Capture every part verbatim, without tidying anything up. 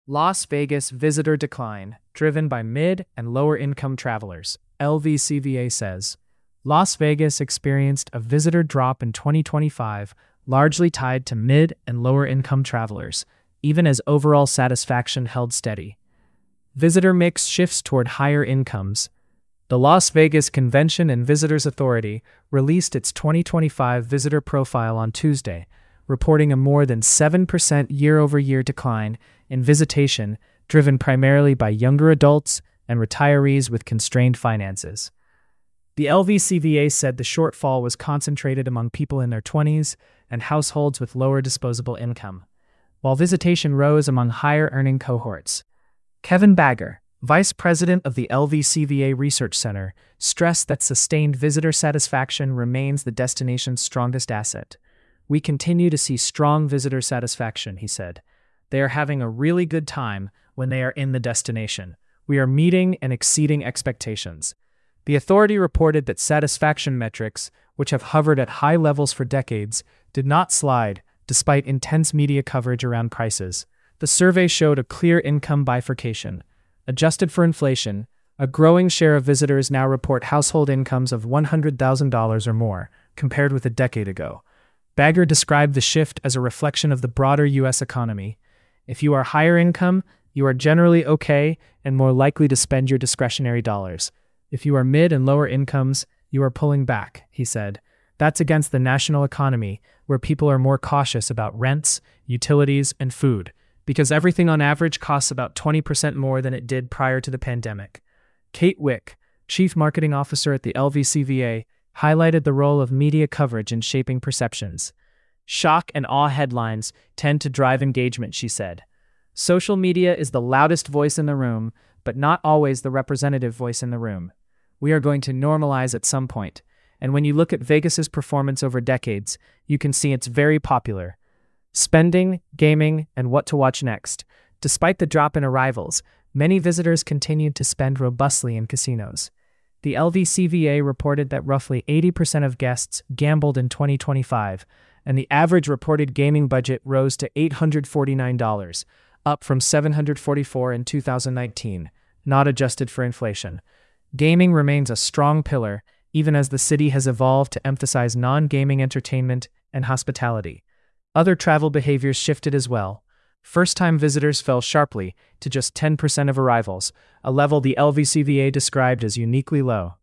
Las Vegas visitor decline, driven by mid and lower income travelers, L V C V A says. Las Vegas experienced a visitor drop in twenty twenty-five, largely tied to mid and lower income travelers, even as overall satisfaction held steady. Visitor mix shifts toward higher incomes. The Las Vegas Convention and Visitors Authority released its twenty twenty-five visitor profile on Tuesday, reporting a more than seven percent year-over-year decline in visitation, driven primarily by younger adults and retirees with constrained finances. The L V C V A said the shortfall was concentrated among people in their twenties and households with lower disposable income, while visitation rose among higher-earning cohorts. Kevin Bagger, vice president of the L V C V A Research Center, stressed that sustained visitor satisfaction remains the destination's strongest asset. "We continue to see strong visitor satisfaction," he said. "They are having a really good time when they are in the destination. We are meeting and exceeding expectations." The authority reported that satisfaction metrics, which have hovered at high levels for decades, did not slide, despite intense media coverage around prices. The survey showed a clear income bifurcation. Adjusted for inflation, a growing share of visitors now report household incomes of one hundred thousand dollars or more, compared with a decade ago. Bagger described the shift as a reflection of the broader U S economy. "If you are higher income, you are generally okay and more likely to spend your discretionary dollars. If you are mid and lower incomes, you are pulling back," he said. "That's against the national economy, where people are more cautious about rents, utilities, and food, because everything on average costs about twenty percent more than it did prior to the pandemic." Kate Wick, chief marketing officer at the L V C V A, highlighted the role of media coverage in shaping perceptions. "Shock and awe headlines tend to drive engagement," she said. "Social media is the loudest voice in the room, but not always the representative voice in the room. We are going to normalize at some point, and when you look at Vegas's performance over decades, you can see it's very popular. Spending, gaming, and what to watch next." Despite the drop in arrivals, many visitors continued to spend robustly in casinos. The L V C V A reported that roughly eighty percent of guests gambled in twenty twenty-five, and the average reported gaming budget rose to eight hundred forty-nine dollars, up from seven hundred forty-four dollars in two thousand nineteen, not adjusted for inflation. Gaming remains a strong pillar, even as the city has evolved to emphasize non-gaming entertainment and hospitality. Other travel behaviors shifted as well. First-time visitors fell sharply to just ten percent of arrivals, a level the L V C V A described as uniquely low.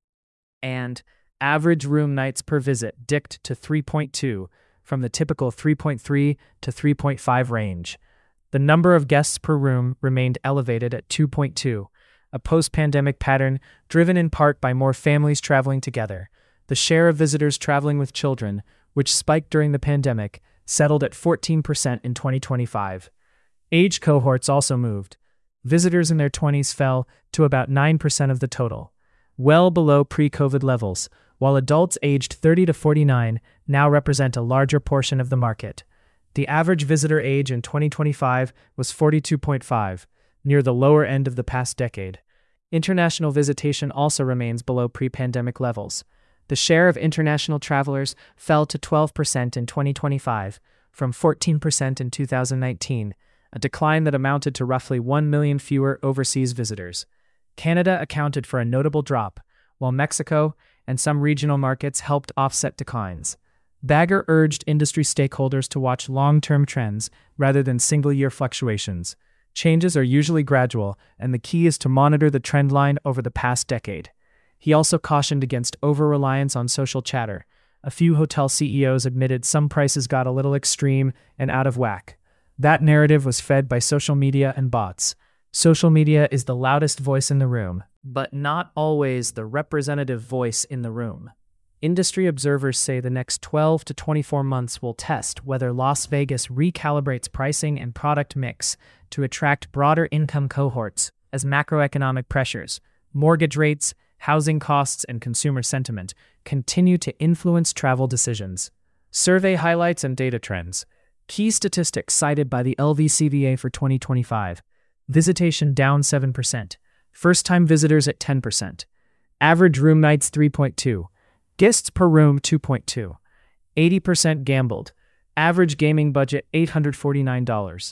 And average room nights per visit dipped to three point two, from the typical three point three to three point five range. The number of guests per room remained elevated at two point two, a post-pandemic pattern driven in part by more families traveling together. The share of visitors traveling with children, which spiked during the pandemic, settled at fourteen percent in twenty twenty-five. Age cohorts also moved. Visitors in their twenties fell to about nine percent of the total, well below pre-COVID levels, while adults aged thirty to forty-nine now represent a larger portion of the market. The average visitor age in twenty twenty-five was forty-two point five, near the lower end of the past decade. International visitation also remains below pre-pandemic levels. The share of international travelers fell to twelve percent in twenty twenty-five, from fourteen percent in two thousand nineteen, a decline that amounted to roughly one million fewer overseas visitors. Canada accounted for a notable drop, while Mexico and some regional markets helped offset declines. Bagger urged industry stakeholders to watch long-term trends rather than single-year fluctuations. Changes are usually gradual, and the key is to monitor the trend line over the past decade. He also cautioned against over-reliance on social chatter. A few hotel C E Os admitted some prices got a little extreme and out of whack. That narrative was fed by social media and bots. Social media is the loudest voice in the room, but not always the representative voice in the room. Industry observers say the next twelve to twenty-four months will test whether Las Vegas recalibrates pricing and product mix to attract broader income cohorts as macroeconomic pressures, mortgage rates, housing costs, and consumer sentiment continue to influence travel decisions. Survey highlights and data trends. Key statistics cited by the L V C V A for twenty twenty-five. Visitation down seven percent. First-time visitors at ten percent. Average room nights three point two. Guests per room two point two. eighty percent gambled. Average gaming budget eight hundred forty-nine dollars.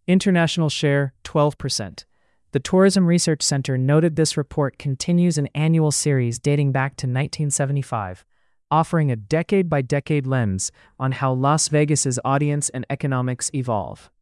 International share, twelve percent. The Tourism Research Center noted this report continues an annual series dating back to nineteen seventy-five, offering a decade-by-decade lens on how Las Vegas's audience and economics evolve.